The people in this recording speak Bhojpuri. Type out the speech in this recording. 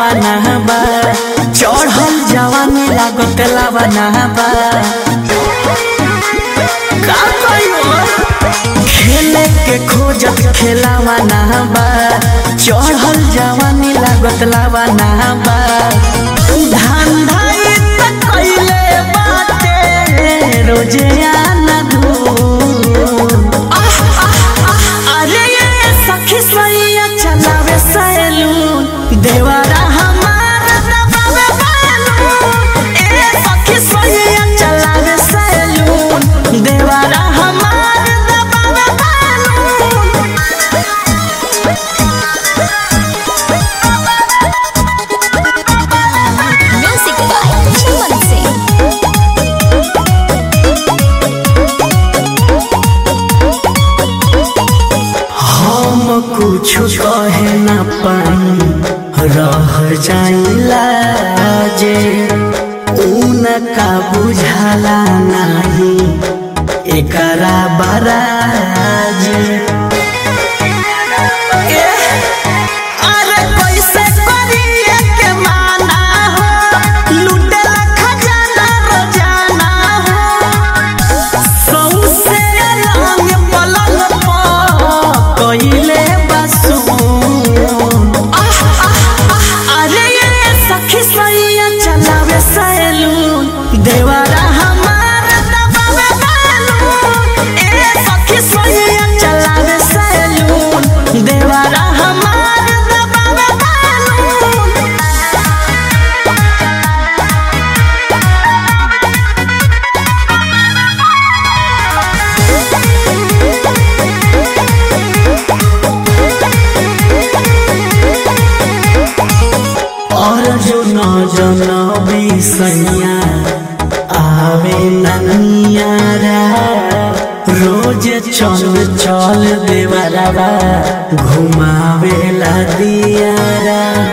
खेलावाना बा चढ़ल जवानी लागत लावाना बा का कहियो खेले के खोजत खेलावाना बा चढ़ल जवानी लागत लावाना बा धंधाई त कइले बाटे रोजे आना अरे ये सखी सैया चलावे सैलून देवारा हमार दबावे बैलून ए सखी सैया चलावे सैलून देवारा हमार दबावे balloon. Music by Chaman Singh. हम कुछ कहे न पाई रह जाइला जे उनका बुझाला नहीं एकरा बराज अरे कैसे करिए के माना हो लुटेला खजाना रोजाना हो सौसे रंग पलंग पर कइले बसून अरे ये सखी सैया चलावे सैलून देवारा हमार दबावे बैलून ए सखी सैया चलावे सैलून देवारा हमार दबावे बैलून। और जो न जनबी सैया आवे ननियारा रोज चल चल देवरवा घुमावे ला दियारा।